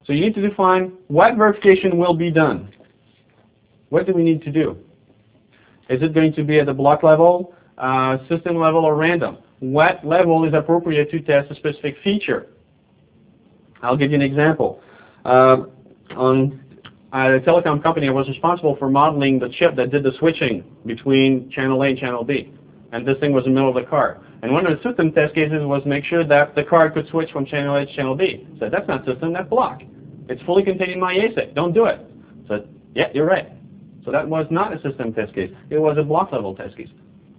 So you need to define what verification will be done. What do we need to do? Is it going to be at the block level, system level, or random? What level is appropriate to test a specific feature? I'll give you an example. At a telecom company, I was responsible for modeling the chip that did the switching between channel A and channel B. And this thing was in the middle of the car. And one of the system test cases was make sure that the card could switch from channel A to channel B. I said, that's not system, that's block. It's fully contained in my ASIC. Don't do it. I said, yeah, you're right. So that was not a system test case. It was a block level test case.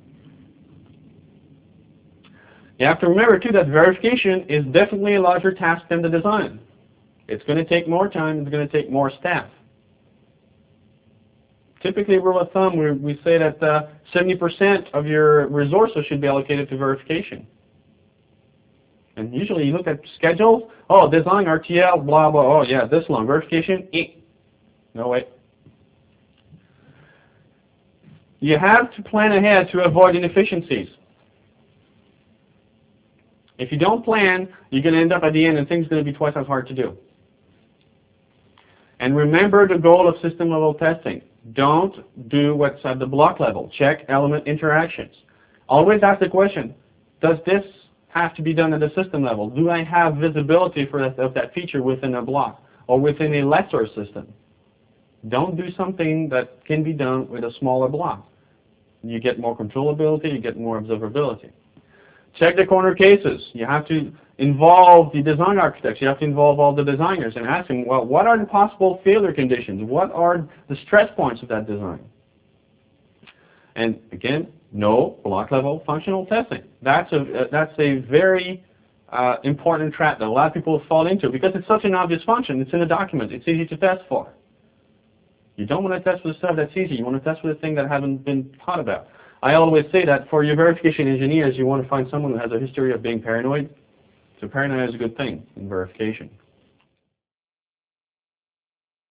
You have to remember, too, that verification is definitely a larger task than the design. It's going to take more time. It's going to take more staff. Typically, rule of thumb, we say that 70% of your resources should be allocated to verification. And usually you look at schedules, oh, design, RTL, blah, blah, oh, yeah, this long. Verification, no, wait. You have to plan ahead to avoid inefficiencies. If you don't plan, you're going to end up at the end and things are going to be twice as hard to do. And remember the goal of system level testing. Don't do what's at the block level. Check element interactions. Always ask the question, does this have to be done at the system level? Do I have visibility for that feature within a block or within a lesser system? Don't do something that can be done with a smaller block. You get more controllability, you get more observability. Check the corner cases. You have to involve the design architects. You have to involve all the designers and ask them, well, what are the possible failure conditions? What are the stress points of that design? And again, no block level functional testing. That's a very important trap that a lot of people fall into because it's such an obvious function. It's in a document. It's easy to test for. You don't want to test for the stuff that's easy. You want to test for the thing that haven't been thought about. I always say that for your verification engineers, you want to find someone who has a history of being paranoid. So paranoia is a good thing in verification.